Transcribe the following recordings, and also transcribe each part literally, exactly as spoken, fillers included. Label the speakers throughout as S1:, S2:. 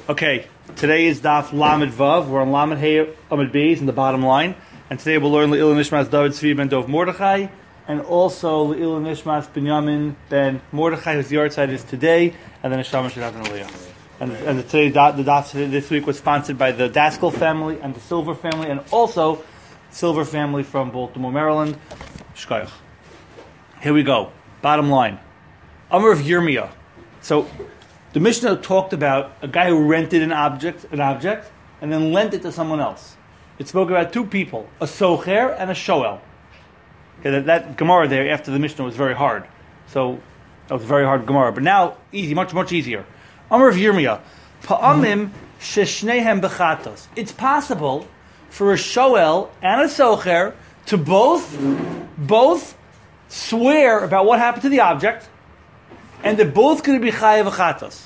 S1: Okay, today is Daf Lamed Vav. We're on Lamed Hey Amid Beis in the bottom line, and today we'll learn Le'il Nishmas David Tzvi ben Dov Mordechai, and also Le'il Nishmas Binyamin ben Mordechai, whose yard side is today, and then Neshama Shirav and Aliyah. And, and the, today, the Daf this week was sponsored by the Daskell family and the Silver family, and also Silver family from Baltimore, Maryland. Shkoyach. Here we go. Bottom line. Amar of Yirmiyah. So, the Mishnah talked about a guy who rented an object, an object, and then lent it to someone else. It spoke about two people, a socher and a shoel. Okay, that, that Gemara there after the Mishnah was very hard. So, that was a very hard Gemara. But now, easy, much, much easier. Amar of Yirmiyah. Pa'amim sheshnehem bechatos. It's possible for a shoel and a socher to both, both swear about what happened to the object, and they're both going to be chayav achatos.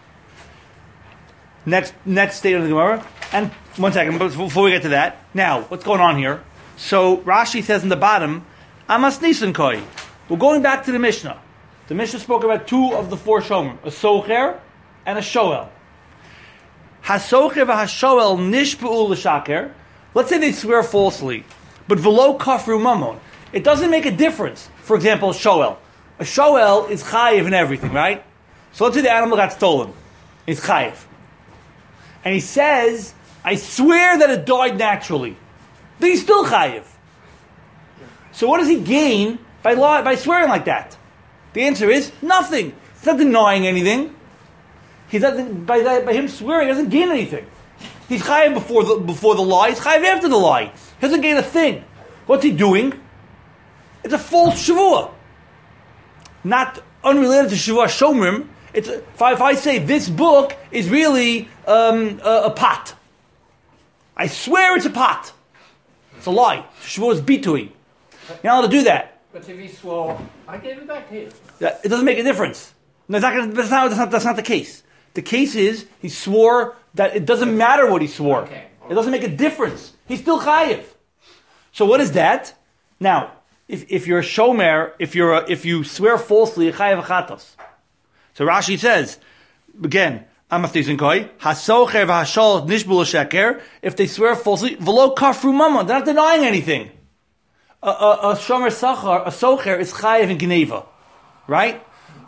S1: Next, next statement of the Gemara. And one second, before we get to that. Now, what's going on here? So Rashi says in the bottom, Amas Nisan Koi. We're going back to the Mishnah. The Mishnah spoke about two of the four shomer, a socher and a shoel. Hasocher v'hashoel nishba'u l'shaker. Let's say they swear falsely, but v'lo kafru mamon. It doesn't make a difference. For example, a shoel. A shoel is chayiv in everything, right? So let's say the animal got stolen. It's chayiv. And he says, I swear that it died naturally. Then he's still chayiv. So what does he gain by law, by swearing like that? The answer is nothing. He's not denying anything. He's not, by, that, by him swearing, he doesn't gain anything. He's chayiv before the, before the lie. He's chayiv after the lie. He doesn't gain a thing. What's he doing? It's a false shavua. Not unrelated to Shavua Shomrim. It's a, if, I, if I say this book is really um, a, a pot, I swear it's a pot. It's a lie. Shavua is bitui. You're not allowed to do that.
S2: But if he swore, I gave it back to you.
S1: Yeah, it doesn't make a difference. No, it's not gonna, that's, not, that's, not, that's not the case. The case is he swore that it doesn't matter what he swore.
S2: Okay.
S1: It doesn't make a difference. He's still chayiv. So what is that? Now, If if you're a shomer, if you're a, if you swear falsely, chayav achatos. So Rashi says again, Amathizin koi hasocher v'hashol nishbul sheker. If they swear falsely, v'lo kafru mamon, they're not denying anything. A, a, a shomer sachar, a socher is chayav in geneva, right?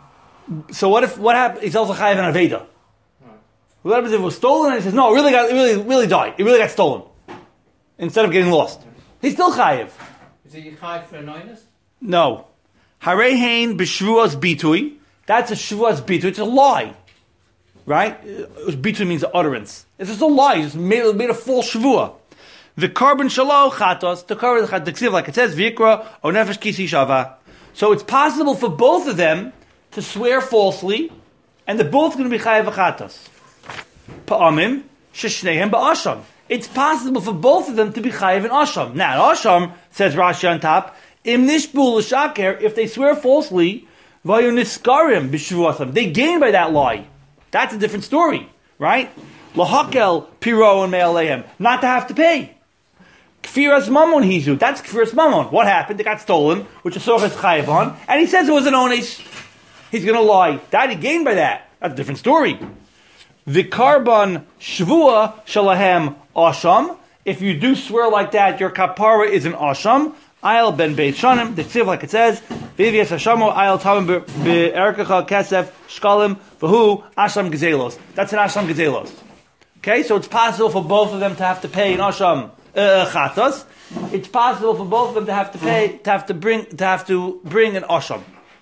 S1: So what if what happens? He's also chayav in aveda. What happens if it was stolen and he says no, it really got, it really really died, it really got stolen instead of getting lost? He's still chayav.
S2: Is it Yichai for annoyance?
S1: No. Harehain b'shvuas bitui. That's a shvuas bitui. It's a lie. Right? Bitui means utterance. It's just a lie. It's made, made a false shvua. The carbon shalo chatos. The carbon chatos, like it says, vikra o nefesh kisi shava. So it's possible for both of them to swear falsely, and they're both going to be chayav chatos. Pa'amim sheshnehem ba'asham. It's possible for both of them to be chayiv in asham. Now, asham, says Rashi on top, im nishbul l'shaker, if they swear falsely, vayu niskarim b'shvuasam. They gain by that lie. That's a different story, right? Lahakel piro and me'alehem. Not to have to pay. Kfiras mamon hizu. That's kfiras mamon. What happened? It got stolen, which a soch is chayiv on, and he says it was an onis. He's going to lie. That he gained by that. That's a different story. The carbon shvua shalahem asham. If you do swear like that, your kapara is an asham. Ayel ben beit shanim. The ksiv, like it says, vivias hashamo ayel tamim be'erkecha kesef shkalim v'hu asham gezelos. That's an asham gezelos. Okay, so it's possible for both of them to have to pay an asham uh, chatas. It's possible for both of them to have to pay, to have to bring, to have to bring an asham.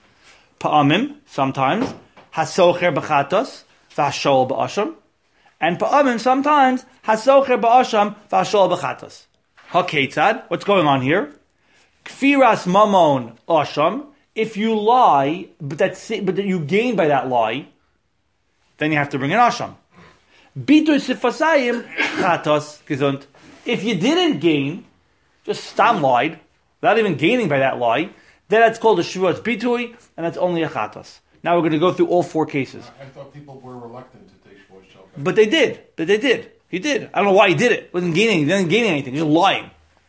S1: Pa'amim sometimes hasocher b'chatas. V'hashol ba'asham, and pa'amim sometimes hasocher ba'asham v'hashol b'chatas. Haketzad, what's going on here? Kfiras mamon asham. If you lie, but that's but that you gain by that lie, then you have to bring an asham. Bitur sifasayim chatas gesund. If you didn't gain, just stam lied, without even gaining by that lie, then that's called a shvuas bitui, and that's only a chatas. Now we're going to go through all four cases.
S3: I thought people were reluctant to take Shavuos Shabbat.
S1: But they did. But they did. He did. I don't know why he did it. He wasn't gaining. He didn't gain anything. He was lying.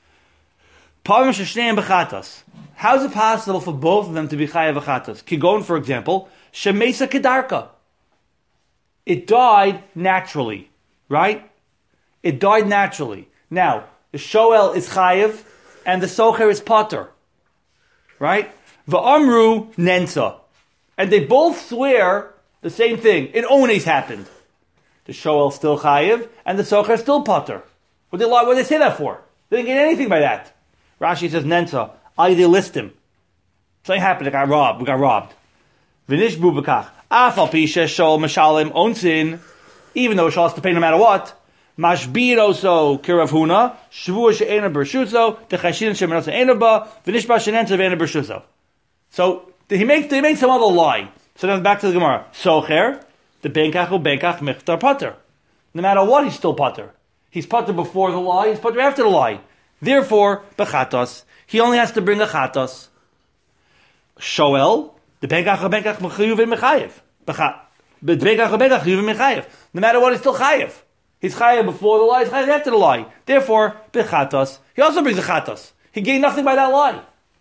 S1: How is it possible for both of them to be chayav achatas? Kigon, for example, shemesa kedarka. it died naturally, right? It died naturally. Now, the shoel is chayiv, and the socher is potter, right? V'amru nensa. And they both swear the same thing. It always happened. The shoel still chayiv, and the socher still potter. What did they, what did they say that for? They didn't get anything by that. Rashi says nensa. I they list him. Something happened. They got robbed. We got robbed. V'nishbu b'kach. Afal pisha shol mashalim onsin. Even though Shal has to pay no matter what. Mashbir oso kirav huna. Shvua she'ena bershuzo. Techashin she'menasa ena ba. V'nishba she'nensa v'ena bershuzo. So, he makes, he makes some other lie. So then back to the Gemara. Socher. The benkach u benkach michtar potter. No matter what, he's still potter. He's potter before the lie. He's potter after the lie. Therefore, bechatos. He only has to bring a chatos. Shoel, the benkach or benkach mechayuv and mechayev. The benkach or benkach mechayuv and mechayev. No matter what, he's still chayev. He's chayev before the lie, he's chayev after the lie. Therefore, bechatos. He also brings a chatos. He gained nothing by that lie.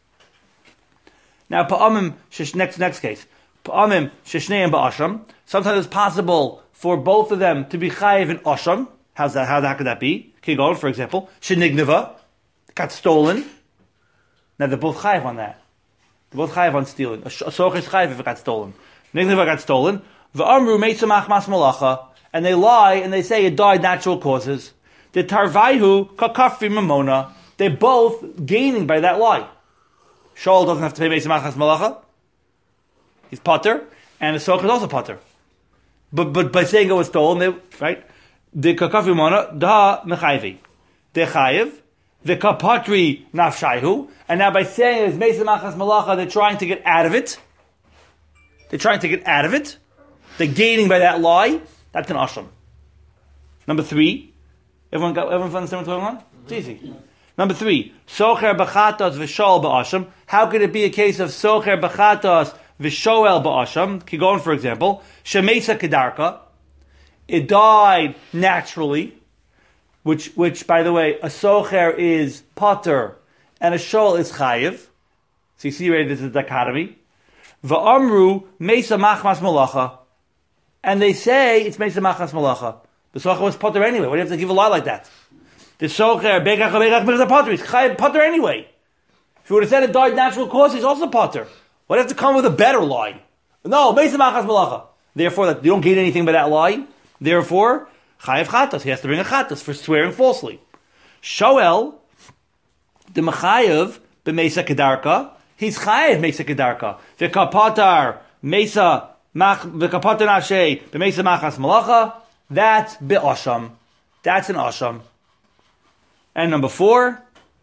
S1: Now, pa'amim, next, next case. Pa'amim, sheshneim ba'asham. Sometimes it's possible for both of them to be chayev in asham. How's that, how, how could that be? Kigon, for example. Shenigneva. Got stolen. Now they're both chayiv on that. They're both chayiv on stealing. A socher is chayiv if it got stolen. Nigneva got stolen. V'amru meitzamach mas malacha. And they lie and they say it died natural causes. The tarvaihu kakafri mamona. They're both gaining by that lie. Shaul doesn't have to pay meitzamach mas malacha. He's potter. And the socher is also potter. But but by saying it was stolen, they, right? The kakafri mamona, da mechayvi. They're chayiv. The kapatri nafshaihu, and now by saying it's Mesa Machas Malacha, they're trying to get out of it. They're trying to get out of it. They're gaining by that lie. That's an asham. Number three. Everyone got, everyone understand what's going on? It's easy. Number three. Socher b'chatos v'shol ba'asham. How could it be a case of socher b'chatos v'shoel ba'asham? Kigon, for example. Shemesa kedarka. It died naturally. Which, which, by the way, a socher is potter and a shol is chayiv. So you see, right, this is a dichotomy. Va'amru mesa machmas malacha, and they say it's mesa machmas malacha. The socher was potter anyway. Why do you have to give a lie like that? The socher begach begach begach potter. He's chayiv potter anyway. If you would have said it died natural cause, he's also potter. Why do you have to come with a better lie? No, mesa machmas malacha. Therefore, that you don't gain anything by that lie. Therefore. Chayev chatos. He has to bring a chatos for swearing falsely. Shoel, the mechayev b'meisa kedarka. He's chayev meisa kedarka. V'kapatar meisa mach v'kapatar nafshei b'meisa machas malacha. That's be'asham. That's an asham. And number four,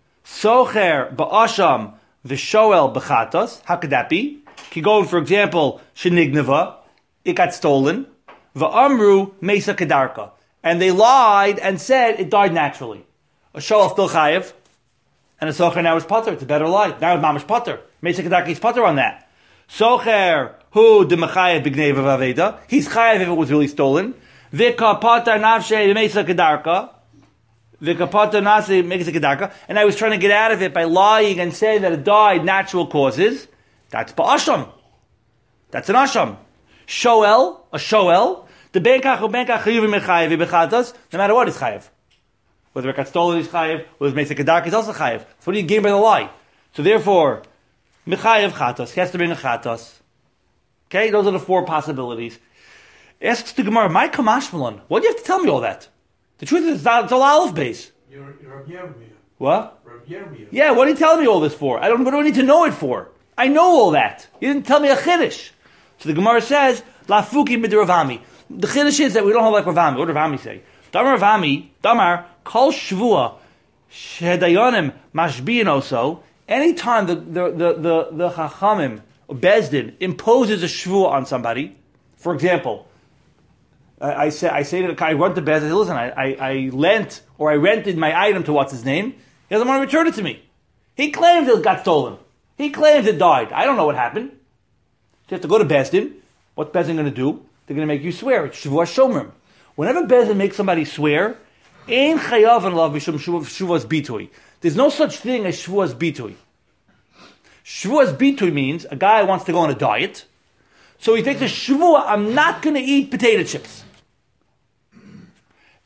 S1: socher ba'asham v'shoel b'chatos. How could that be? Kigon, for example, shenigneva. It got stolen. V'amru meisa kedarka. And they lied and said it died naturally. A shoel still chayev, and a socher now is potter. It's a better lie. Now it's mamash potter. Meisa kedarka is potter on that. Socher who the mechayev b'gneva v'aveda. He's chayev if it was really stolen. V'ka potter nafshei meisa kedarka. V'ka potter nafshei meisa kedarka. And I was trying to get out of it by lying and saying that it died natural causes. That's ba'asham. That's an asham. Shoel, a shoel. The benkach or benkach chayuv mechayev bechatas. No matter what, is chayev. Whether it got stolen, is chayev. Whether it's meisa kedarka, is also chayev. So what do you gain by the lie? So therefore, mechayev chatas. He has to bring a chatas. Okay, those are the four possibilities. Asks the Gemara, my kamashmalon. Why do you have to tell me all that? The truth is, it's, not, it's all aleph base.
S3: You're, you're Rabbi Yirmiyah.
S1: What?
S3: Rabbi Yirmiyah.
S1: Yeah, what are you telling me all this for? I don't. What do I need to know it for? I know all that. You didn't tell me a chiddush. So the Gemara says, lafuki mid Ravami. The chiddush is that we don't hold like Ravami. What did Ravami say? Damar Ravami, Damar, kol shvua, shedayonim mashbiin oso. Anytime the, the, the, the, the chachamim, or Bezdin, imposes a shvua on somebody, for example, I, I say, I say to the guy, I run to Bezdin, I say, listen, I, I, I lent, or I rented my item to what's his name, he doesn't want to return it to me. He claims it got stolen. He claims it died. I don't know what happened. So you have to go to Bezdin. What's Bezdin going to do? They're going to make you swear. It's Shavua Shomrim. Whenever Bezdin makes somebody swear, Ein chayav and love mishum Shavua bitui. There's no such thing as Shavua bitui. Shavua bitui means a guy wants to go on a diet, so he takes a Shavua, I'm not going to eat potato chips.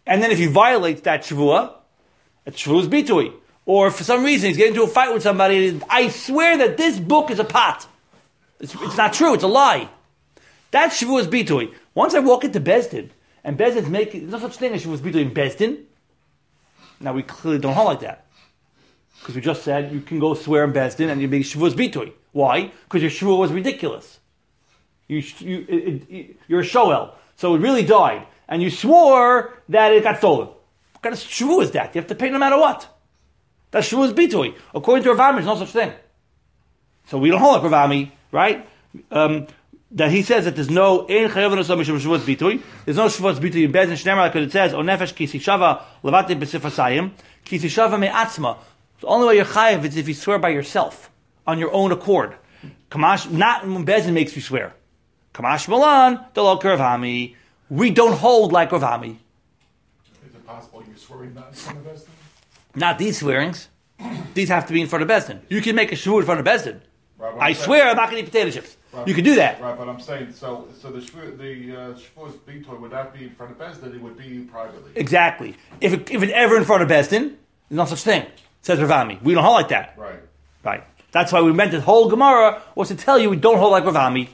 S1: And then if he violates that shvuah, it's shvuah's bitui. Or for some reason he's getting into a fight with somebody, I swear that this book is a pot. It's, it's not true, it's a lie. That's shvuah's bitui. Once I walk into Bezdin, and Bezdin's making, there's no such thing as shvuah's bitui in Bezdin. Now we clearly don't hold like that. Because we just said you can go swear in Bezdin and you make shvuah's bitui. Why? Because your shvuah was ridiculous. You, you, it, it, you're a shoel. So it really died. And you swore that it got stolen. What kind of shvuah is that? You have to pay no matter what. That's shvuah's bitui. According to Rav Ami, there's no such thing. So we don't hold like Rav Ami, right? Um, that he says that there's no ein chayav v'nosam mishum shvuah's bitui. There's no shvuah's bitui in Bezdin Shneimar, because it says o nefesh kisi shava levate b'sifasayim kisi shava me'atzma. The only way you're chayav is if you swear by yourself on your own accord. Kamash, not when Bezdin makes you swear. Kamash Malan, the lo Rav Ami. We don't hold like Rav Ami.
S3: Is it possible you're swearing not in front of Bezdin?
S1: Not these swearings. These have to be in front of Bezdin. You can make a shvuah in front of Bezdin.
S3: Right,
S1: I
S3: saying,
S1: swear I'm not going to eat potato chips.
S3: Right,
S1: you can do that.
S3: Right, but I'm saying, so so the shvuah, the uh, shvuah's bitui would not be in front of Bezdin, it would be privately.
S1: Exactly. If it, if it's ever in front of Bezdin, there's no such thing. Says Rav Ami. We don't hold like that.
S3: Right.
S1: Right. That's why we meant this whole Gemara was to tell you we don't hold like Rav Ami.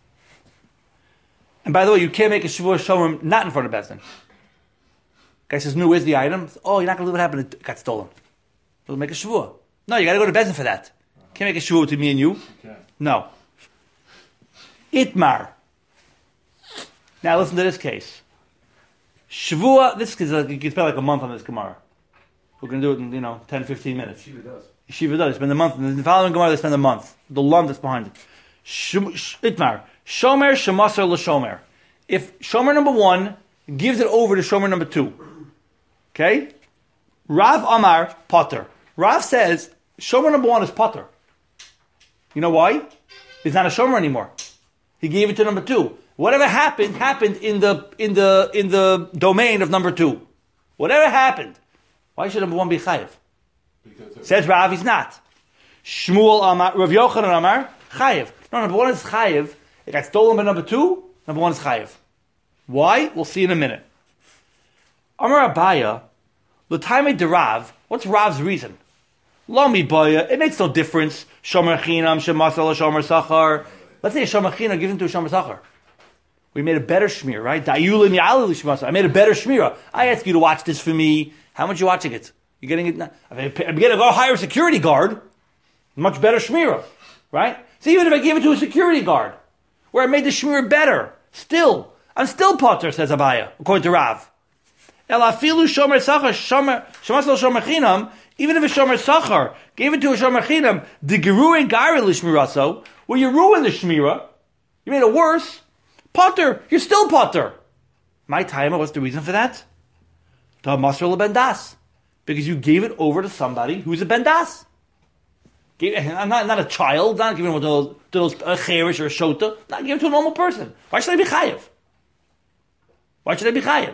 S1: And by the way, you can't make a shvuah shomer not in front of Bezdin. Guy says, "No, where's the item?" Oh, you're not going to let it happen. It got stolen. We'll make a shvuah. No, you got to go to Bezdin for that. Uh-huh. Can't make a shvuah between me and you.
S3: You can.
S1: No. Itmar. Now listen to this case. Shvuah. This is like, you can spend like a month on this Gemara. We're going to do it in, you know, ten, fifteen minutes.
S2: Yeshiva does.
S1: Yeshiva does. They spend a month. In the following Gemara, they spend a month. The lump that's behind it. Itmar. Shomer shemasar l'shomer. If shomer number one gives it over to shomer number two. Okay? Rav Amar Potter. Rav says shomer number one is Potter. You know why? He's not a shomer anymore. He gave it to number two. Whatever happened, happened in the in the in the domain of number two. Whatever happened. Why should number one be chayiv? Says Rav, he's not. Shmuel Amar, Rav Yochanan Amar, chayiv. No, number one is chayiv. It got stolen by number two. Number one is chayiv. Why? We'll see in a minute. Amar Abaya, l'taimei de Rav. What's Rav's reason? Lo mi baya. It makes no difference. Shomer chinam, shemasal, shomer sachar. Let's say a shomer chinam gives him to a shomer sachar. We made a better shmir, right? Dayulim ya'alil shemasal. I made a better shmira. I ask you to watch this for me. How much are you watching it? You're getting it now? I'm going to go hire a security guard. Much better shmira, right? So even if I gave it to a security guard, where I made the shmira better, still, I'm still potter, says Abaya, according to Rav. El afilu shomer sachar, shomer, shemasal shomer chinam, even if a shomer sachar gave it to a shomer chinam, the geruin gari l'shmiraso, well, you ruined the shmira, you made it worse, potter, you're still potter. My timer, what's the reason for that? The masr lebendas. Because you gave it over to somebody who's a bendas. I'm not, not a child, not giving it to those, to those a cherish or a shota, not giving it to a normal person. Why should I be chayiv? Why should I be chayiv?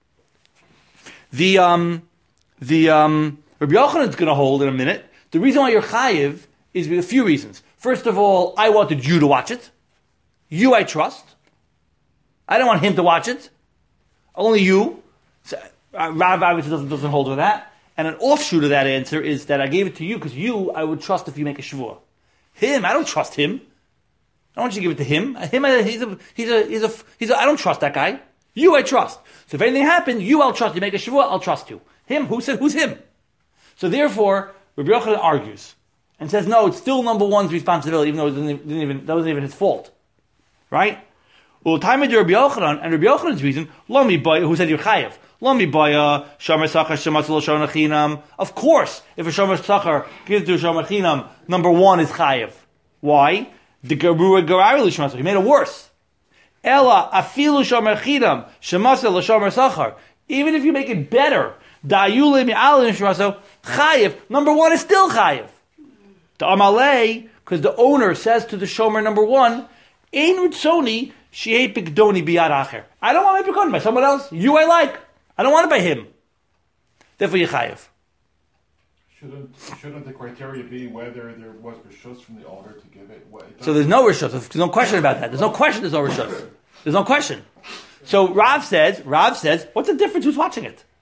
S1: The, um, the, um, Rabbi Yochanan is going to hold in a minute. The reason why you're chayiv is a few reasons. First of all, I wanted you to watch it. You I trust. I don't want him to watch it. Only you. So, uh, Rav obviously doesn't, doesn't hold with that. And an offshoot of that answer is that I gave it to you because you, I would trust if you make a shvuah. Him, I don't trust him. I don't want you to give it to him. Him, he's a, he's a, he's a, he's a, I don't trust that guy. You, I trust. So if anything happens, you, I'll trust. You make a shvuah, I'll trust you. Him, who said, who's him? So therefore, Rabbi Yochanan argues and says, no, it's still number one's responsibility, even though it didn't, didn't even, that wasn't even his fault. Right? Well, time of Rabbi Yochanan, and Rabbi Yochanan's reason, Lomi boy, who said you're chayev. Lomi boya, shomer sachar, shematzal shomer chinam. Of course, if a shomer sachar gives to a shomer chinam, number one is chayev. Why? The gerua gerari l'shematzal. He made it worse. Ella afilu shomer chinam, shematzal shomer sachar. Even if you make it better, da'ayule mi'alin shematzal, chayev. Number one is still chayev. The amalei, because the owner says to the shomer number one, ein ritzoni. I don't want my pekon by someone else. You I like. I don't want it by him. Therefore, you're chayev.
S3: Shouldn't shouldn't the criteria be whether there was rishus from the owner to give it? What, it
S1: so there's no rishus. There's no question about that. There's no question. There's no rishus. There's no question. So Rav says. Rav says. What's the difference? Who's watching it?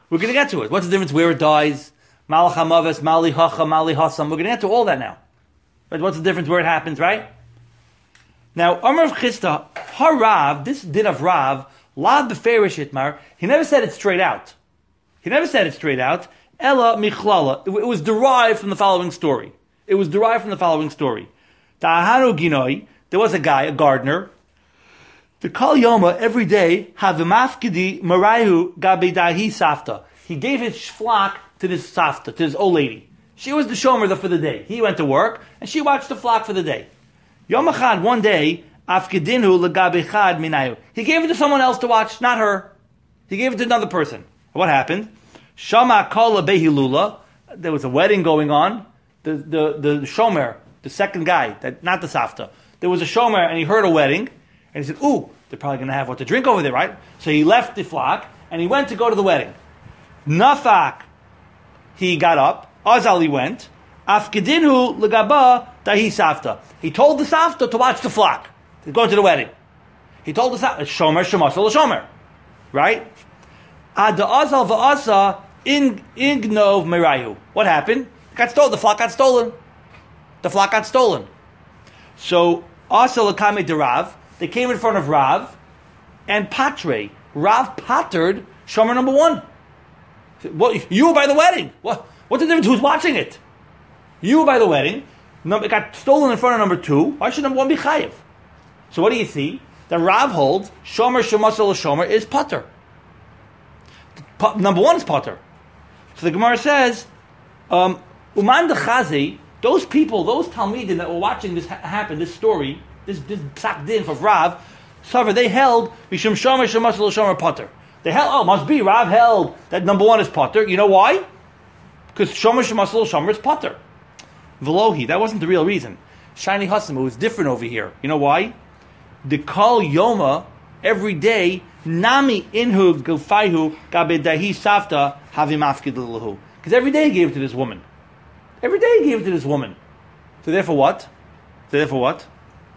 S1: We're going to get to it. What's the difference where it dies? Malach hamaves, mali hacha, mali hasam. We're going to get to all that now. But what's the difference where it happens, right? Now, Amar of Chisda, Harav, this din of Rav, La beferish itmar, he never said it straight out. He never said it straight out. Ella michlala. It was derived from the following story. It was derived from the following story. Ta'ahanu ginoi, there was a guy, a gardener. The kol yoma, every day, have the mafkidi marayu gabidahi safta. He gave his flock to this safta, to this old lady. She was the shomer for the day. He went to work, and she watched the flock for the day. Yom echad, one day, afkidinhu legabichad minayu. He gave it to someone else to watch, not her. He gave it to another person. What happened? Shama kala behilula. There was a wedding going on. The the the shomer, the second guy, that not the safta. There was a shomer, and he heard a wedding, and he said, "Ooh, they're probably going to have what to drink over there, right?" So he left the flock, and he went to go to the wedding. Nafak, he got up. Azali went. Afkedinhu legaba dahi safta. He told the safta to watch the flock, to go to the wedding. He told the safta, shomer shemasel shomer, right? Ad azal va'asa in ignov merayu. What happened? Got stolen. The flock got stolen. The flock got stolen. So asa lakame de Rav. They came in front of Rav, and patre. Rav pattered shomer number one. What, you were by the wedding. What? What's the difference? Who's watching it? You were by the wedding. It got stolen in front of number two. Why should number one be chayiv? So what do you see? That Rav holds shomer shemasel shomer is pater. Number one is pater. So the Gemara says, um, uman dechazi. Those people, those talmidim that were watching this ha- happen, this story, this this psak din of Rav, suffer. They held mishum shomer shemasel shomer pater. They held. Oh, must be Rav held that number one is pater. You know why? Because shomer shemasel shomer is pater. Velohi, that wasn't the real reason. Shiny Hasam, it was different over here. You know why? The kol yoma, every day, nami inhu gufaihu gabedahi safta havim afkid lahu. Because every day he gave it to this woman. Every day he gave it to this woman. So therefore what? So therefore what?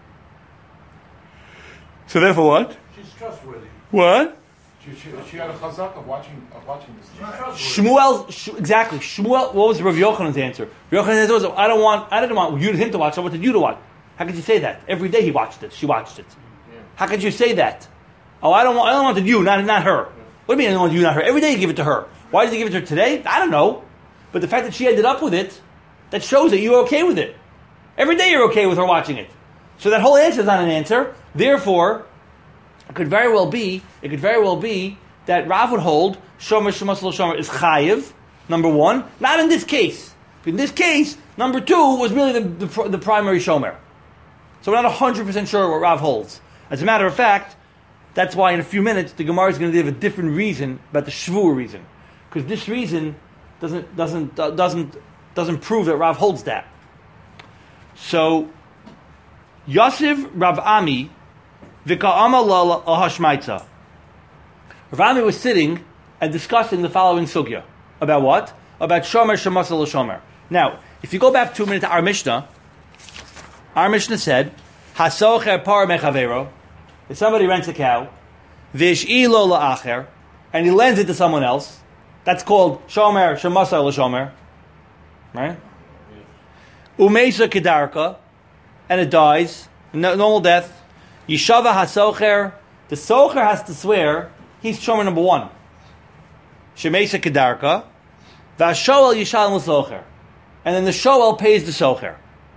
S1: So therefore what?
S3: She's trustworthy.
S1: What?
S3: She, she, she had a chazak of watching, of watching this.
S1: Shmuel, sh- exactly. Shmuel, what was Rav Yochanan's answer? Rav Yochanan's answer was, I don't want, I didn't want you, him to watch, I wanted you to watch. How could you say that? Every day he watched it, she watched it.
S3: Yeah.
S1: How could you say that? Oh, I don't want, I don't wanted you, not, not her.
S3: Yeah.
S1: What do you mean I don't want you, not her? Every day you give it to her. Why did he give it to her today? I don't know. But the fact that she ended up with it, that shows that you're okay with it. Every day you're okay with her watching it. So that whole answer is not an answer. Therefore, it could very well be, it could very well be that Rav would hold shomer shemasel shomer is chayiv, number one. Not in this case. In this case, number two was really the, the, the primary shomer. So we're not one hundred percent sure what Rav holds. As a matter of fact, that's why in a few minutes the Gemara is going to give a different reason about the shvur reason, because this reason doesn't doesn't doesn't doesn't prove that Rav holds that. So Yosef Rav Ami v'ka'ama lala ahashmaitza. Rav Ami was sitting and discussing the following sugya. About what? About shomer shemasel shomer. Now, if you go back two minutes to our Mishnah, our Mishnah said, Hasocher par mechavero. If somebody rents a cow, v'ish'i lo la'acher, and he lends it to someone else, that's called shomer shemasel shomer. Right? Umeisa kedarka, and it dies, no, normal death. Yishava hasocher, the socher has to swear he's shomer number one. Shemeisa kedarka, v'ashoel yishal l'socher, and then the shoel pays the socher.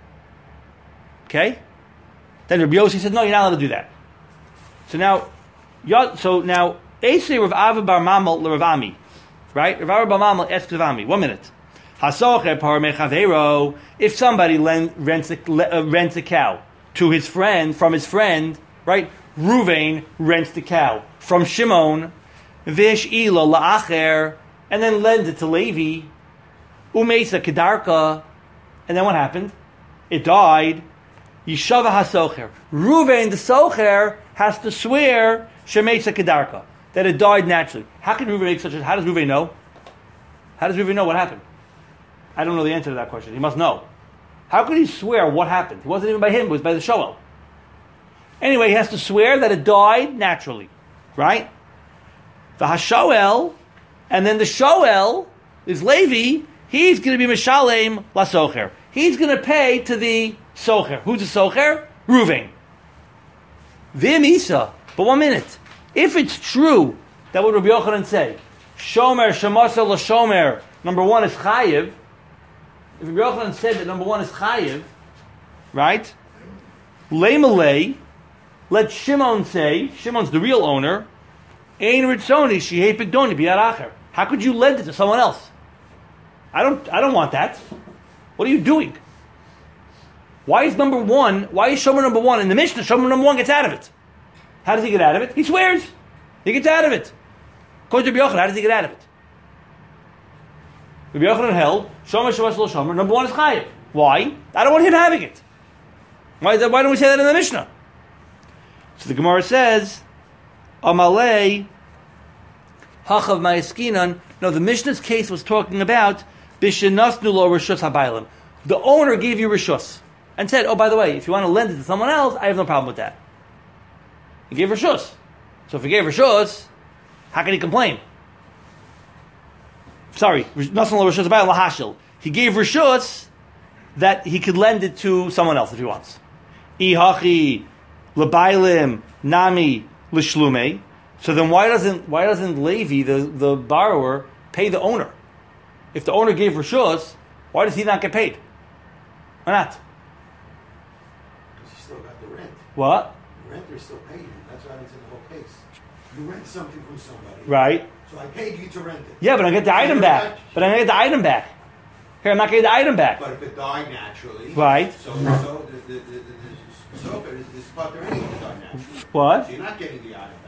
S1: Okay? Then Rabbi Yossi said, no, you're not allowed to do that. So now, so now, Esei Rav Ava bar Mamal l'Rav Ami, right? Rav Ava bar Mamal asks Rav Ami, one minute. Hasocher par mechavero, if somebody lend, rents, a, uh, rents a cow to his friend, from his friend, right? Ruvain rents the cow from Shimon, vish ilo la'acher, and then lends it to Levi, umeisa kedarka, and then what happened? It died. Yishava hasocher. Ruvain, the socher, has to swear shemeisa kedarka, that it died naturally. How can Ruvain make such a? How does Ruvain know? How does Ruvain know what happened? I don't know the answer to that question. He must know. How could he swear what happened? It wasn't even by him, it was by the shoel. Anyway, he has to swear that it died naturally. Right? The hashoel, And then the Shoel is Levi. He's going to be Mishalem La Socher. He's going to pay to the Socher. Who's the Socher? Reuven. Vim Isa. But one minute. If it's true that what Rabbi Yochanan say, Shomer Shemasa La Shomer, number one is Chayiv. If Rabbi Yochanan said that number one is Chayiv, right? Leimalei, let Shimon say, Shimon's the real owner, Ein Ritzoni Shehei Pigdoni B'Yad Acher. How could you lend it to someone else? I don't I don't want that. What are you doing? Why is number one, why is Shomer number one in the Mishnah? Shomer number one gets out of it. How does he get out of it? He swears. He gets out of it. According to Rabbi Yochanan, how does he get out of it? Rabbi Yochanan held, Shomer Shavas Lo Shomer, number one is Chayiv. Why? I don't want him having it. Why, is that, why don't we say that in the Mishnah? So the Gemara says, Amalei, Hachav Ma'eskinan. No, the Mishnah's case was talking about Bishenasnu Lo Rishus HaBailim. The owner gave you Rishus and said, oh, by the way, if you want to lend it to someone else, I have no problem with that. He gave Rishus. So if he gave Rishus, how can he complain? Sorry, Nasnu Lo Rishus HaBailim Lahashil. He gave Rishus that he could lend it to someone else if he wants. Ihachi L'Bailim Nami L'Shlume. So then why doesn't why doesn't Levi, the, the borrower, pay the owner? If the owner gave Rishus, why does he not get paid? Why not?
S4: Because he still got the rent.
S1: What?
S4: The renter still paid him. That's why it's in the whole case. You rent something from somebody.
S1: Right.
S4: So I paid you to rent it.
S1: Yeah, but I get the
S4: So
S1: item
S4: you're
S1: back.
S4: not-
S1: But I get the item back. Here, I'm not getting the item back.
S4: But if it died naturally.
S1: Right.
S4: So, so the, the, the, the, the sofa is, is part there anyway to die naturally.
S1: What?
S4: So you're not getting the item back.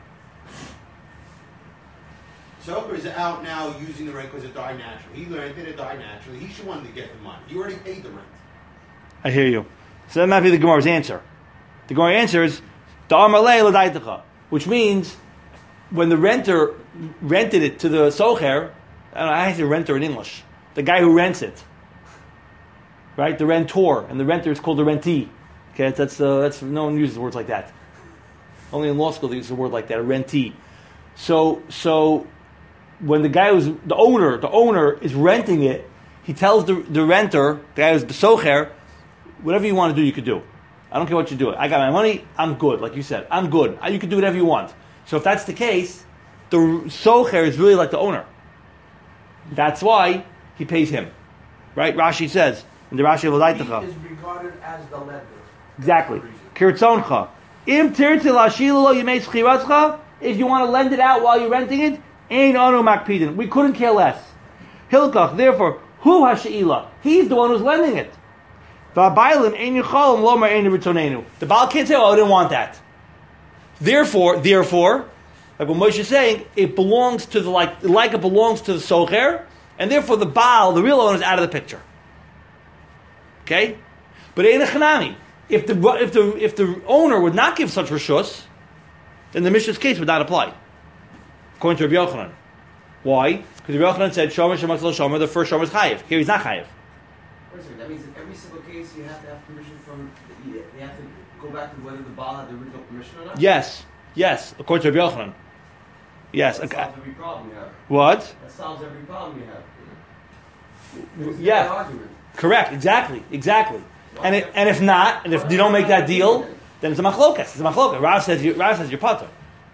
S4: Sofa is out now using the rent because it died naturally. He rented it, died naturally. He should want to get the money. You already paid the rent.
S1: I hear you. So that might be the Gemara's answer. The Gemara answer is Da'amalei l'daitacha, which means when the renter rented it to the socher, I don't know, I have to renter in English. The guy who rents it, right? The rentor, and the renter is called the rentee. Okay, that's uh, that's no one uses words like that. Only in law school they use a word like that, a rentee. So so when the guy who's the owner, the owner is renting it, he tells the the renter, the guy who's the socher, whatever you want to do, you could do. I don't care what you do. I got my money. I'm good. Like you said, I'm good. You can do whatever you want. So if that's the case, the socher is really like the owner. That's why he pays him, right? Rashi says in the Rashi of L'daitacha.
S5: He is regarded as the lender.
S1: Exactly. Kirtzoncha. Im tirti lashilolo yimei schiratzcha. If you want to lend it out while you're renting it, ein anu makpidin. We couldn't care less. Hilkach. Therefore, who hasheila? He's the one who's lending it. V'abaylim ein yicholim lomar ein ritonenu. The Baal can't say, "Oh, I didn't want that." Therefore, therefore, like what Moshe is saying, it belongs to the like, like it belongs to the socher, and therefore the Baal, the real owner, is out of the picture. Okay, but ein echanami. If the if the if the owner would not give such rishus, then the Mishnah's case would not apply, according to Rabbi Yochanan. Why? Because Rabbi Yochanan said shomer shemas lo shomer. The first shomer is chayiv. Here he's not chayiv.
S5: Wait a second, that means in every single case you have to have permission from, you have to go back to whether the Baal had the original permission or not?
S1: Yes, yes, according to Rabbi Yochanan. Yes.
S5: That
S1: Okay.
S5: solves every problem you have.
S1: What?
S5: That solves every problem you have. It's
S1: Yeah.
S5: that argument.
S1: Correct. Exactly. Exactly. And it, and if not, and if you don't make that deal, then it's a machlokas. It's a machlokas. Rav says you, Rav says you're pater.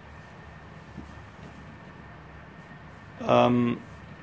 S1: Um,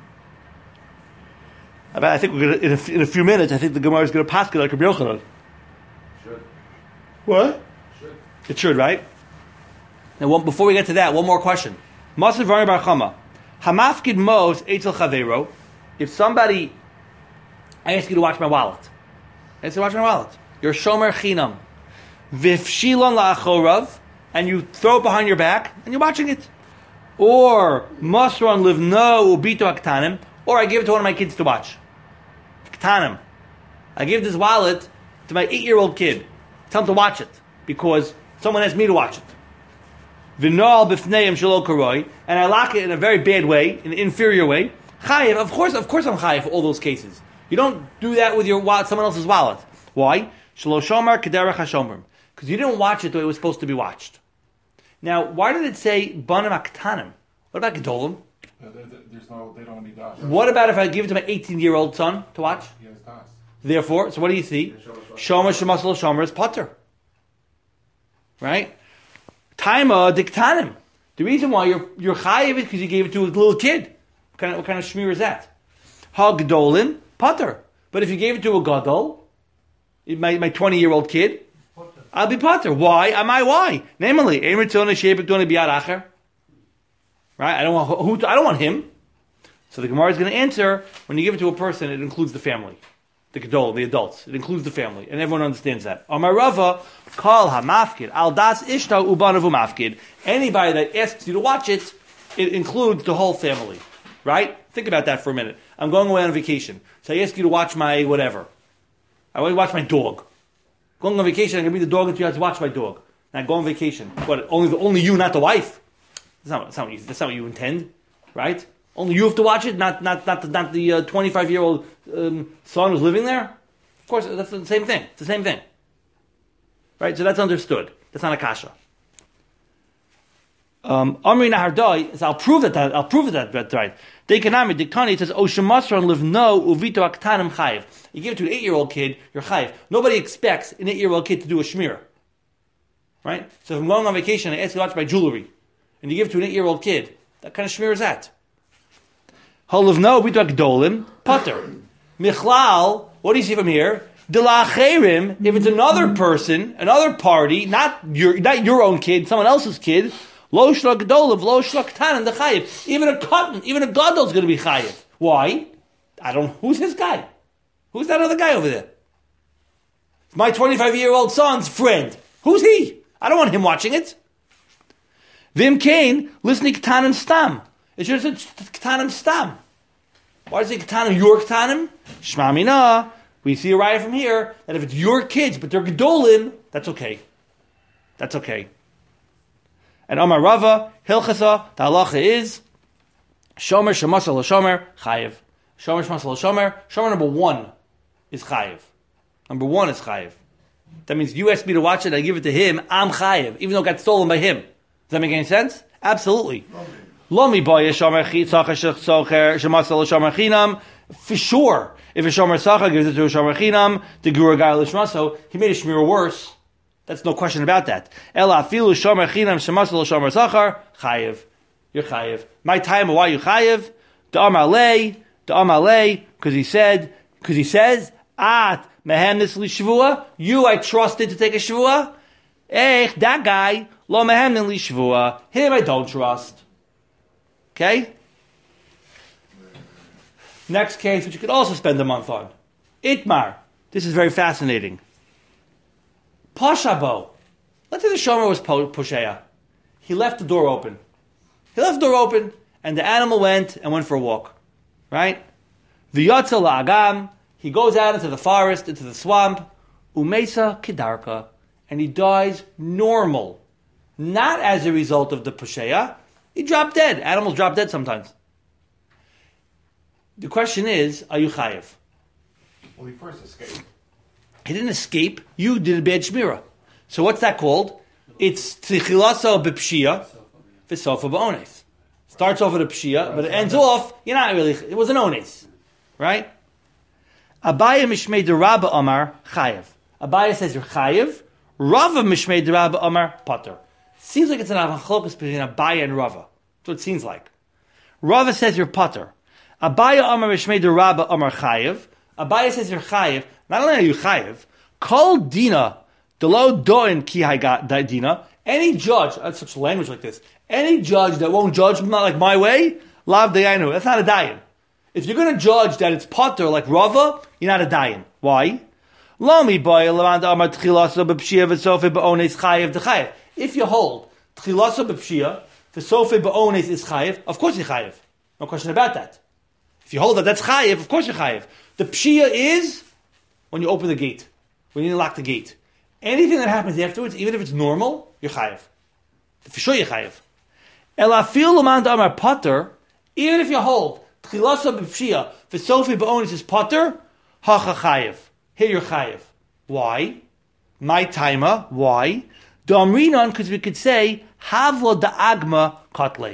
S1: I think we're gonna in a, in a few minutes. I think the Gemara is going to pass like Rabbi Yochanan.
S5: Should.
S1: What?
S5: Should.
S1: It should, right? Now, one, before we get to that, one more question. Masav Vari Bar Chama, Hamafkid Mos Eitzel Chavero. If somebody, I ask you to watch my wallet. I say, watch my wallet. You're Shomer Chinam. Vifshilon la'achorav, and you throw it behind your back, and you're watching it. Or Masron Livno Ubito Aktanim, or I give it to one of my kids to watch. Ktanim. I give this wallet to my eight-year-old kid. Tell him to watch it, because someone asked me to watch it. V'noal b'fneim shelo karoi, and I lock it in a very bad way, in an inferior way. Chayiv, of course, of course I'm chayiv for all those cases. You don't do that with your wallet, someone else's wallet. Why? Shelo shomer kederach hashomer. Because you didn't watch it the way it was supposed to be watched. Now, why did it say banim aktanim? What about gedolim?
S3: Uh, there- there- There's no, they don't need that.
S1: What about if I give it to my eighteen-year-old son to watch?
S3: He has that.
S1: Therefore, so what do you see? Shomer shemasal shomer is potter. Right? Taima diktanim. The reason why you're you're chayiv is because you gave it to a little kid. What kind of, what kind of shmir is that? Hagdolin potter. But if you gave it to a gadol, my my twenty-year-old kid, I'll be potter. Why? Am I why? Namely, emeritona shebekdona biyad acher. Right? I don't want who. I don't want him. So the Gemara is going to answer: when you give it to a person, it includes the family. The gadol, the adults. It includes the family, and everyone understands that. Amar Rava, kol hamafkid al das ishta ubanavu mafkid. Anybody that asks you to watch it, it includes the whole family, right? Think about that for a minute. I'm going away on vacation, so I ask you to watch my whatever. I want to watch my dog. Going on vacation, I'm going to bring the dog into your house to watch my dog. Now go on vacation. What? Only the, only you, not the wife. That's not, that's not what you, that's not what you intend, right? Only you have to watch it, not not not the, not the uh, twenty-five-year-old um, son who's living there. Of course, that's the same thing. It's the same thing, right? So that's understood. That's not a kasha. Um, Amri Nahardai is. I'll prove that. that I'll prove that that's right. Dekanami Diktani says Oshemasran live no uvito aktanim chayiv. You give it to an eight-year-old kid, you're chayiv. Nobody expects an eight-year-old kid to do a shmir, right? So if I'm going on vacation, I ask you to watch my jewelry, and you give it to an eight-year-old kid, that kind of shmir is that? Halavno uvito akdolim pater. Michlal. What do you see from here? Delacherim. If it's another person, another party, not your not your own kid, someone else's kid. Lo shla gedolav, lo shla ktanan the chayiv. Even a cotton, even a gadol is going to be chayiv. Why? I don't. Who's this guy? Who's that other guy over there? My twenty-five-year-old son's friend. Who's he? I don't want him watching it. Vim Kane listening ktanim stam. It should have said ktanim stam. Why does it say ktanim your ktanim? Shma mina. We see a riot from here that if it's your kids but they're gedolim, that's okay. That's okay. And Amar Rava, Hilchasa, the halacha is Shomer Shemasal Shomer Chayiv. Shomer Shemasal Shomer. Shomer number one is Chayiv. Number one is Chayiv. That means you asked me to watch it, I give it to him, I'm Chayiv, even though it got stolen by him. Does that make any sense? Absolutely. Lomi Boya Shomer Socher Shemasal Shomer Chinam. For sure, if a Shomer Sacha gives it to a Shomer Chinam, the Gura Gai Lishmaso, he made a Shmir worse. That's no question about that. Ela afilu shomer chinam shemasal shomer zachar chayiv. You're chayiv. My time, why you chayiv? The amalei, the amalei, because he said, because he says, at mehenis li shvua. You I trusted to take a shvua. Eh, that guy lo mehenis li shvua. Him I don't trust. Okay. Next case, which you could also spend a month on, Itmar. This is very fascinating. Pashabo. Let's say the shomer was posheya. He left the door open. He left the door open, and the animal went and went for a walk. Right? V'yotza la'agam. He goes out into the forest, into the swamp. Umesa kidarka. And he dies normal. Not as a result of the posheya. He dropped dead. Animals drop dead sometimes. The question is, are you chayiv?
S3: Well, he first escaped.
S1: He didn't escape. You did a bad shmira. So what's that called? It's tzichilasa b'pshia v'sofa b'ones. Starts off with a pshia, but it ends off, you're not really, it was an ones. Right? Abaya mishmei de Rabba Amar chayev. Abaya says you're chayev. Rava mishmei de Rabba Amar pater. Seems like it's an avachlokas between Abaya and Rava. That's what it seems like. Rava says you're pater. Abaya Amar mishmei de Rabba Amar chayev. Abaya says you're chayev. Not only are you chayiv, kol dina, delo doin ki haigat dina, any judge, that's such language like this, any judge that won't judge not like my way, lav dayanu, that's not a dayan. If you're going to judge that it's potter like Rava, you're not a dayan. Why? Lomi boy, lavanda amar tchilasa b'pshia v'sofe b'ones chayiv d'chayiv. If you hold tchilasa b'pshia, v'sofe b'ones is chayiv, of course you're chayiv. No question about that. If you hold that that's chayiv, of course you're chayiv. The pshia is when you open the gate, when you lock the gate. Anything that happens afterwards, even if it's normal, you're chayiv. For sure you're chayiv. Elafil l'man damar potter, even if you hold tchilasa b'pshia, v'sofi b'onis is potter, hacha chayiv. Here you're chayiv. Why? My timer. Why? Damrinon, because we could say havlo da'agma kotle.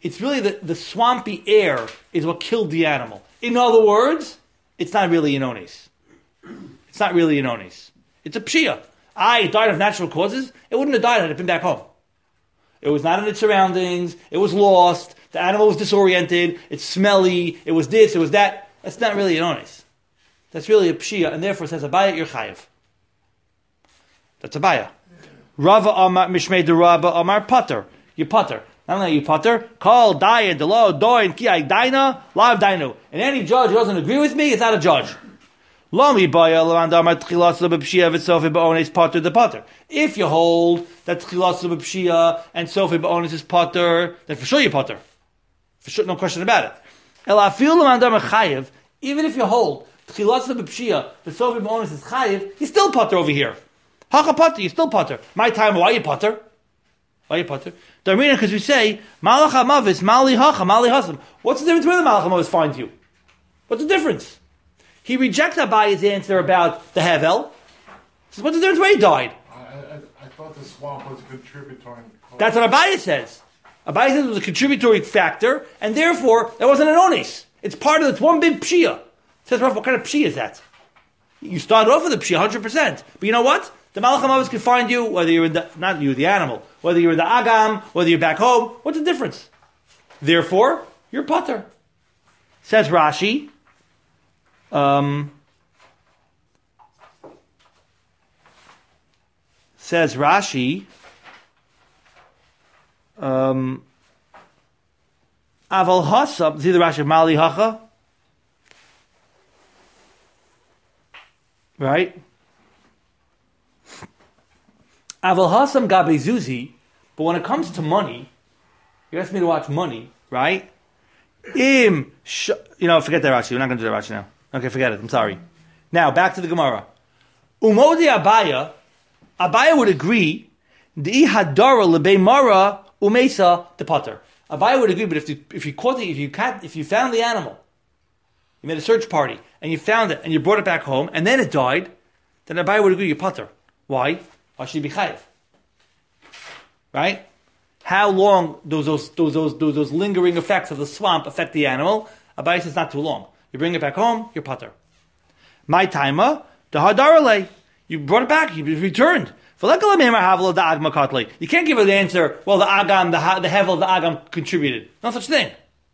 S1: it's really the, the swampy air is what killed the animal. In other words, it's not really an onis. It's not really an onis. It's a pshia. I it died of natural causes. It wouldn't have died had it been back home. It was not in its surroundings. It was lost. The animal was disoriented. It's smelly. It was this. It was that. That's not really an onis. That's really a pshia, and therefore it says abaya you're chayiv. That's abaya. Rava Amar Mishmei de Rava Amar Pater. You Pater. Not only you Pater, call Daya Delo Doin Ki Daina Lav Dainu. And any judge who doesn't agree with me is not a judge. Lomi Baya Lavanda Amar Tchilas B'Pshia V'Sofi B'Ones Pater the Pater. If you hold that Tchilas B'Pshia and Sofi B'Ones is Pater, then for sure you Pater. For sure, no question about it. Elafil Lavanda Amar Chayiv. Even if you hold Tchilas B'Pshia V'Sofi B'Ones is Chayiv, he's still Pater over here. Hacha Pater, you still Pater. My time, why you Pater? Why you Pater? Darmina, because we say, Malach HaMavis, Mali Hacha, Mali Hasam. What's the difference when the Malach HaMavis finds you? What's the difference? He rejects Abaya's answer about the Hevel. He says, what's the difference when he died?
S3: I, I, I thought the swamp was a contributory cause.
S1: That's what Abaya says. Abaya says it was a contributory factor, and therefore, that wasn't an onis. It's part of, it's one big pshia. Says, Rav, what kind of pshia is that? You started off with a pshia, one hundred percent. But you know what? The Malach HaMavis can find you, whether you're in the, not you, the animal, whether you're in the Agam, whether you're back home. What's the difference? Therefore, you're Pater. Says Rashi, um, says Rashi, um, Aval Hasab, see the Rashi, Mali Hacha? Right? Aval Hasam Gabe Zuzi, but when it comes to money, you asked me to watch money, right? Im, sh- you know, forget that Rashi. We're not going to do that Rashi now. Okay, forget it. I'm sorry. Now, back to the Gemara. Umodi Abaya, Abaya would agree, Di Hadara Lebe Mara Umesa the Pater. Abaya would agree, but if you, if you caught the, if you cat, if you found the animal, you made a search party, and you found it, and you brought it back home, and then it died, then Abaya would agree, you're Pater. Why? Why should he be chayiv? Right? How long those those, those those those those lingering effects of the swamp affect the animal? Abai says not too long. You bring it back home, you're pater. My timer, the hadarale, you brought it back, you returned. You can't give an answer. Well, the agam, the the hevel of the agam contributed. No such thing.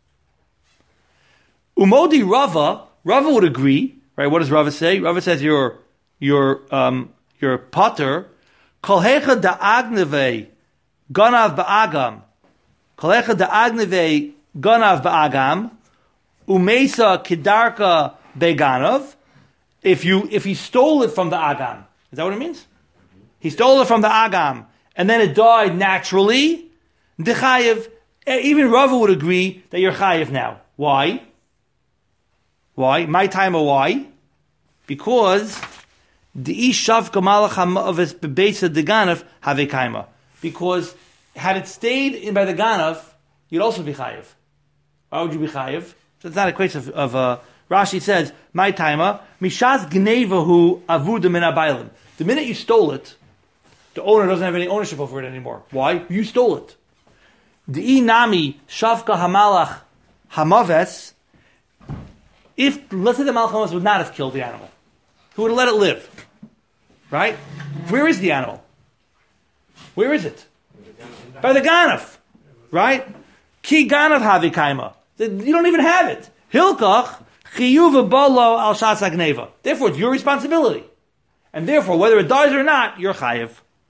S1: Umodi Rava, Rava would agree. Right? What does Rava say? Rava says you're you're um you're pater. Kol hecha da agneve ganav ba'agam. Kol hecha da agneve ganav ba'agam. Umesa kidarka beganav. If you if he stole it from the agam, is that what it means? He stole it from the agam, and then it died naturally. The chayiv, even Rava would agree that you're chayiv now. Why? Why? My time of why? Because the ishav kamalach hamavis bebeisa the ganav have a kaima. Because had it stayed in by the ganav, you'd also be chayiv. Why would you be chayiv? So it's not a case of, of uh, Rashi says, my timer, mishas gnevahu avuda min abaylim. The minute you stole it, the owner doesn't have any ownership over it anymore. Why? You stole it. The inami shavka hamalach hamaves. If, let's say the malach hamaves would not have killed the animal, who would have let it live? Right? Where is the animal? Where is it? By the ganav. Right? Ki ganav havikaima. You don't even have it. Hilkach chiyuva bolo al shas agneva. Therefore, it's your responsibility. And therefore, whether it dies or not, you're chayiv.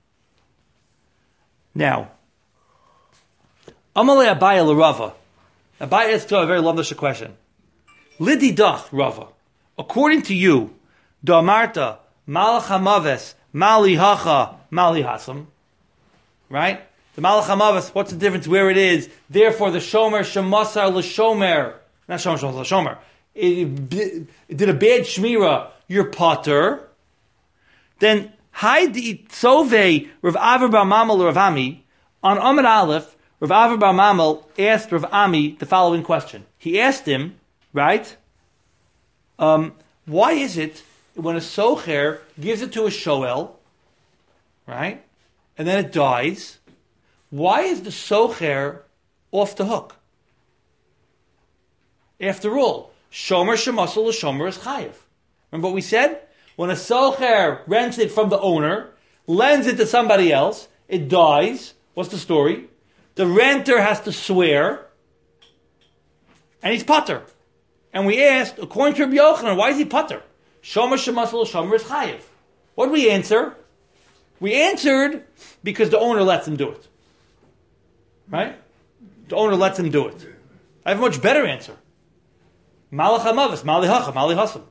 S1: Now, Amalei Abaya l'Rava. Abaya is still a very lovely question. Lidi dach Rava. According to you, Domarta Malach Hamaves Mali Hacha Mali Hasam. Right? The Malach Hamaves, what's the difference where it is? Therefore, the Shomer Shemasar l'Shomer, not Shomer Shemasar l'Shomer. It, it did a bad shmira. You're potter. Then Haidi Tzove Rav Avar Bar Mamal Rav Ami on Amud Aleph. Rav Avar Bar Mamal asked Rav Ami the following question. He asked him, right? Um, why is it when a socher gives it to a shoel, right, and then it dies? Why is the socher off the hook? After all, shomer shemasel l'shomer is chayiv. Remember what we said? When a socher rents it from the owner, lends it to somebody else, it dies. What's the story? The renter has to swear, and he's pater. And we asked, according to Rabbi Yochanan, why is he pater? Shomer shemasel l'shomer is chayiv. What did we answer? We answered because the owner lets him do it. Right? The owner lets him do it. I have a much better answer. Malach hamavis, mali hacha, mali hasam.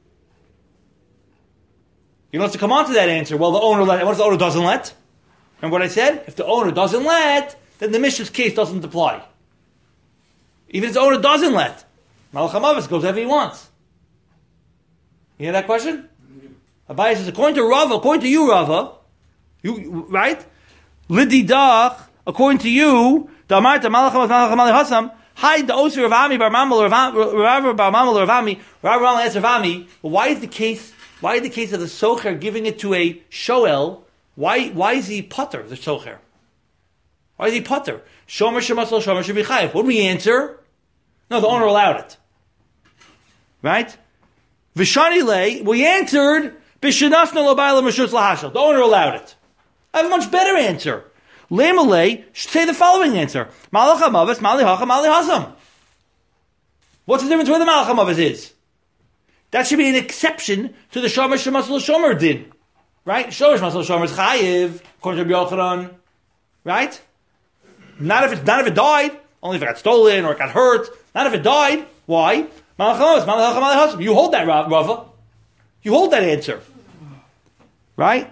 S1: You don't have to come on to that answer. Well, the owner let. What if the owner doesn't let? Remember what I said? If the owner doesn't let, then the Mishnah's case doesn't apply. Even if the owner doesn't let, Malach hamavis goes wherever he wants. You hear that question? Abaye says, according to Rava, according to you, Rava, you right? Lididach, according to you, the Amarta Malach hamavis, Malach hamali hasam. Hide the Osir Ravami, Bar Mamal, Rav Bar Mamal, Ravami, Rav Mamal answer Ravami. But why is the case? Why is the case of the socher giving it to a shoel? Why? Why is he potter the socher? Why is he potter? Shomer shemasol shomer should be chayiv. What do we answer? No, the owner allowed it. Right? Vishani lay. We answered b'shenafna lobayla meshus lahashal. The owner allowed it. I have a much better answer. Lemalei should say the following answer. Malach hamavis, mali hacha, mali hasam. What's the difference where the malach hamavis is? That should be an exception to the shomer shemasol shomer din. Right? Shomer shemasol shomer is chayiv, according to Rabbi Yochanan. Right? Not if, it, not if it died, only if it got stolen or it got hurt. Not if it died. Why? Malach hamavis, mali hacha, mali hasam. You hold that, Rava. You hold that answer. Right?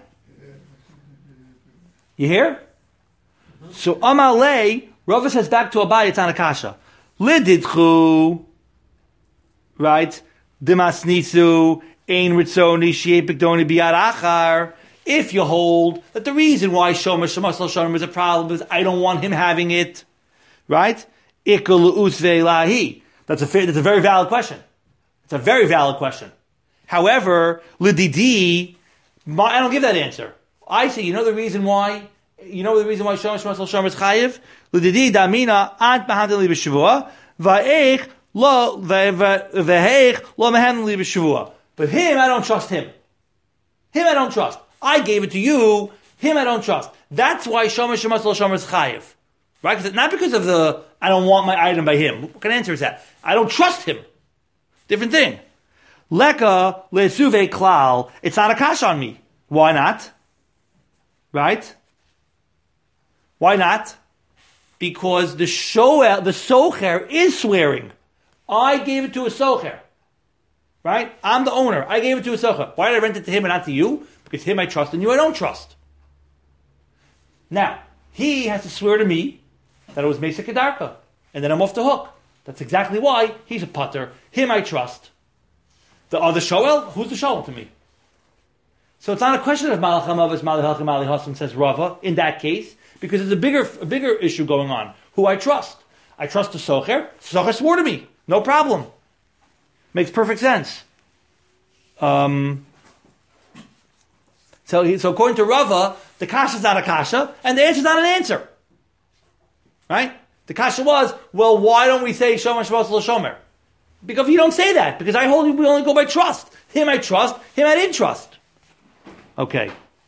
S1: You hear? So Amalei, Rava says back to Abaye, it's on Akasha. Lididchu, right? Dimasnisu, ein ritzoni, shiepikdoni biyad achar. If you hold that the reason why Shomer Shemasol Shomer is a problem is I don't want him having it, right? Ikul usvei lahi. That's a that's a very valid question. It's a very valid question. However, lididi, I don't give that answer. I say, you know the reason why. You know the reason why Shomer Shemasol Shomer is chayiv? L'didi damina ant mehandel li b'shavua va'eich lo v'heich lo mehandel li b'shavua. But him, I don't trust him. Him, I don't trust. I gave it to you. Him, I don't trust. That's why Shomer Shemasol Shomer is chayiv, right? Because not because of the I don't want my item by him. What kind of answer is that? I don't trust him. Different thing. Leka le'suve klal. It's not a kash on me. Why not? Right? Why not? Because the shoel, the socher is swearing. I gave it to a socher. Right? I'm the owner. I gave it to a socher. Why did I rent it to him and not to you? Because him I trust and you I don't trust. Now, he has to swear to me that it was Mesa Kedarka. And then I'm off the hook. That's exactly why he's a putter. Him I trust. The other shoel? Who's the shoel to me? So it's not a question of Malach hamavis, Mali hacha, Mali hasam, says Rava, in that case. Because there's a bigger, a bigger issue going on. Who I trust. I trust the socher. Socher swore to me. No problem. Makes perfect sense. Um, so, so according to Rava, the kasha is not a kasha, and the answer is not an answer. Right? The kasha was, well, why don't we say Shomer Shemasol Shomer? Because you don't say that. Because I hold we only go by trust. Him I trust. Him I didn't trust. Okay.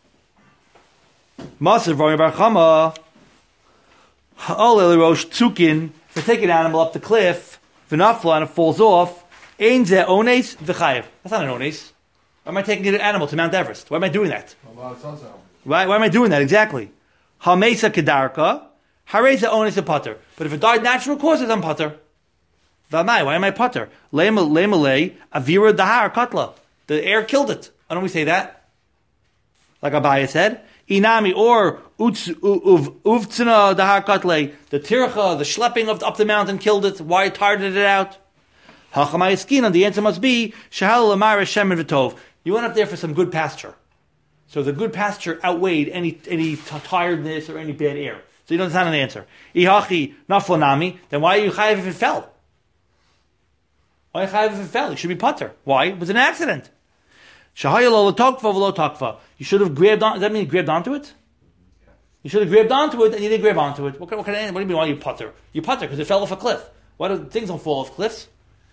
S1: Maser V'Omer Bar Chama, Ha'ol Eli Rosh Tzukin, if I take an animal up the cliff, V'nafla, and it falls off, Ein Zeh Ones V'chayev. That's not an Ones. Why am I taking an animal to Mount Everest? Why am I doing that? Why, why am I doing that? Exactly. Ha'mesa Kedarka, Hareza Ones Pater. But if it died natural causes, I'm Pater. V'amai, why am I Pater? Le'malei, Avira Dahar Katla. The air killed it. Why don't we say that? Like Abaye said. Inami or uvtzina dahar katle, the tircha, the schlepping of up the mountain killed it. Why tired it out? Hachamay the answer must be shahal lamar shem and v'tov. You went up there for some good pasture, so the good pasture outweighed any any tiredness or any bad air. So you don't understand an answer. Ihachi naflanami. Then why are you chayiv if it fell? Why are you chayiv if it fell? You should be putter. Why? It was an accident. Shahayalo tokfa v'lo tokfa. You should have grabbed on. Does that mean you grabbed onto it? You should have grabbed onto it, and you didn't grab onto it. What kind, what kind of, what do you mean? Why you putter? You putter because it fell off a cliff. Why do things don't fall off cliffs?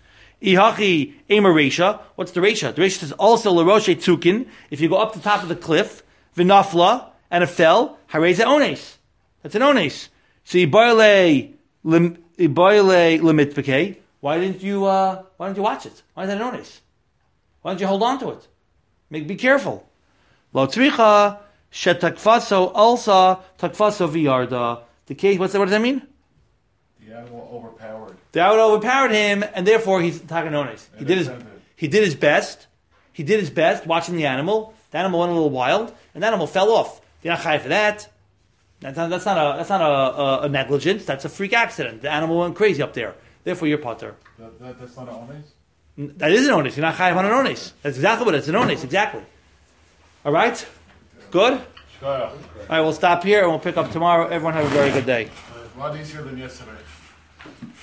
S1: Ihachi ema reisha. What's the reisha? The reisha says also l'roshe tzukin. If you go up the top of the cliff, v'nafla, and it fell, hareza ones. That's an ones. So ibayale ibayale lemitpeke. Why didn't you? Uh, why didn't you watch it? Why is that an ones? Why don't you hold on to it? Make be careful. Lo tzricha shetakfaso alsa takfaso v'yarda. The case. What's that? What does that mean?
S3: The animal overpowered.
S1: The animal overpowered him, and therefore he's takanones. He did his he did his best. He did his best watching the animal. The animal went a little wild, and the animal fell off. You're not chayav for that. That's not, that's not a that's not a, a, a negligence. That's a freak accident. The animal went crazy up there. Therefore, you're potter.
S3: That, that, that's not an ones?
S1: That is an ones. You're not chayav on an ones. That's exactly what it is. An ones. Exactly. All right. Good. All right. We'll stop here and we'll pick up tomorrow. Everyone have a very good day.
S3: A lot easier than yesterday.